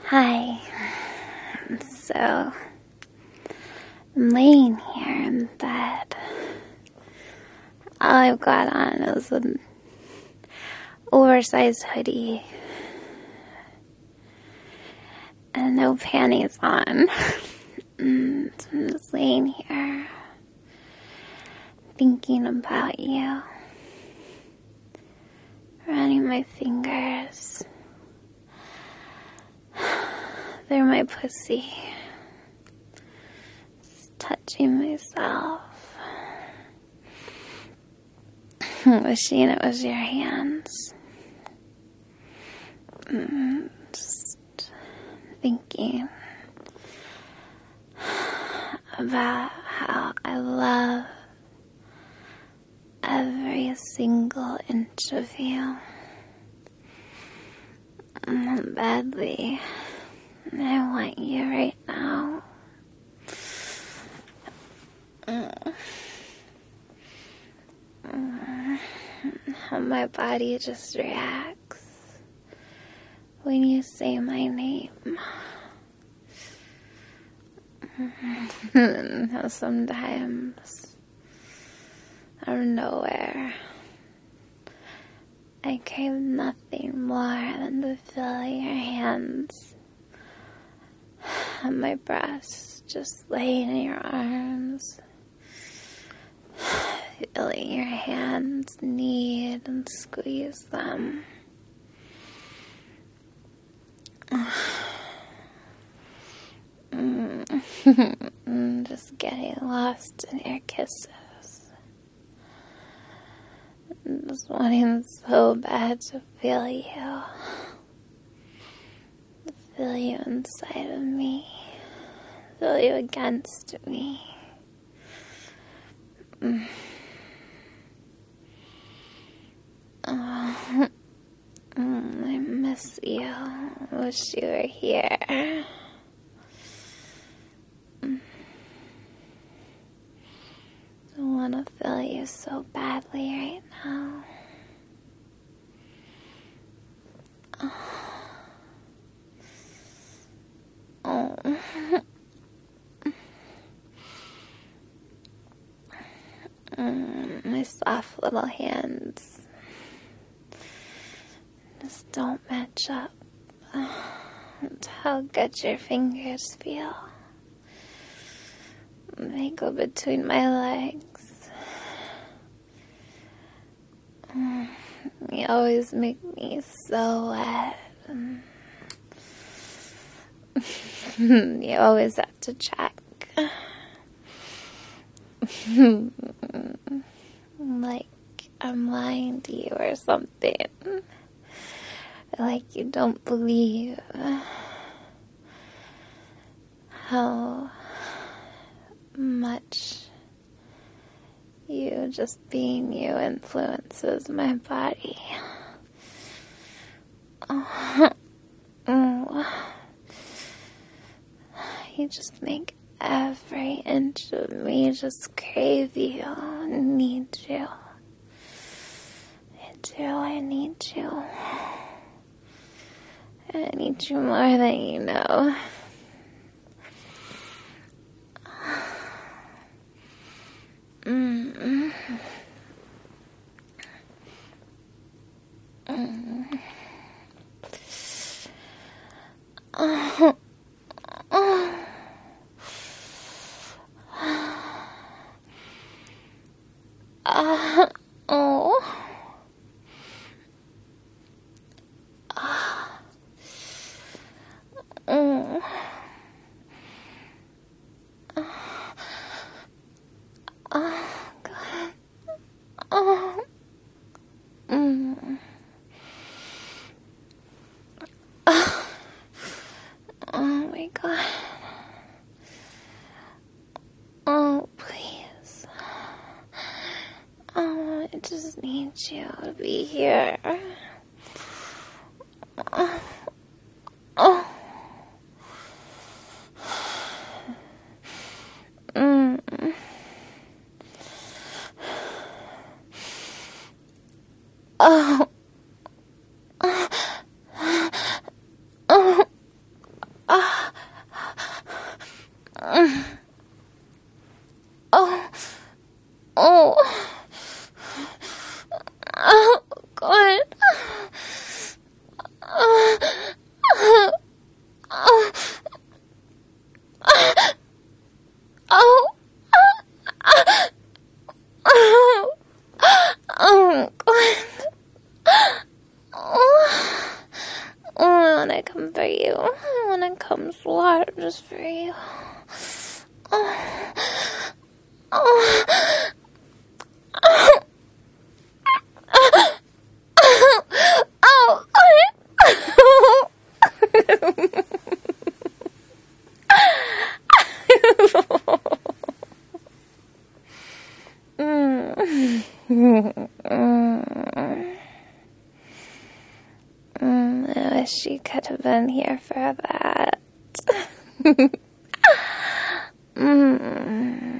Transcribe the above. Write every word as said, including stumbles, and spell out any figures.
Hi. So, I'm laying here in bed. All I've got on is an oversized hoodie and no panties on. And I'm just laying here thinking about you, running my fingers through my pussy, just touching myself, wishing it was your hands, mm, just thinking about how I love every single inch of you. Mm, badly, I want you right now. Mm. Mm. How my body just reacts when you say my name. Mm. How sometimes, out of nowhere, I crave nothing more than to feel your hands on my breast, just laying in your arms, feeling your hands knead and squeeze them. Mm. Just getting lost in your kisses. Just wanting so bad to feel you. To feel you inside of me. Feel you against me. Mm. Oh. Mm, I miss you. I wish you were here. Mm. I want to feel you so badly right now. Oh. Oh. Mm, my soft little hands just don't match up to how good your fingers feel. They go between my legs. Mm, you always make me so wet. You always have to check. Like I'm lying to you or something. Like you don't believe how much you just being you influences my body. Oh. Oh. You just make every inch of me just crave you, need you. I do, I need you. I need you more than you know. Mm. Mm. Oh. Oh. Uh, oh. Uh, oh. Oh, God. Oh. Mm. Oh. Oh, my God. Oh, please. Oh, I just need you to be here. Oh. Oh. Mm. Oh. Oh. want to come for you. I want to come so hard just for you. Oh. Oh. Oh. Oh. Mm. Mm, I wish she could have been here for that. mm.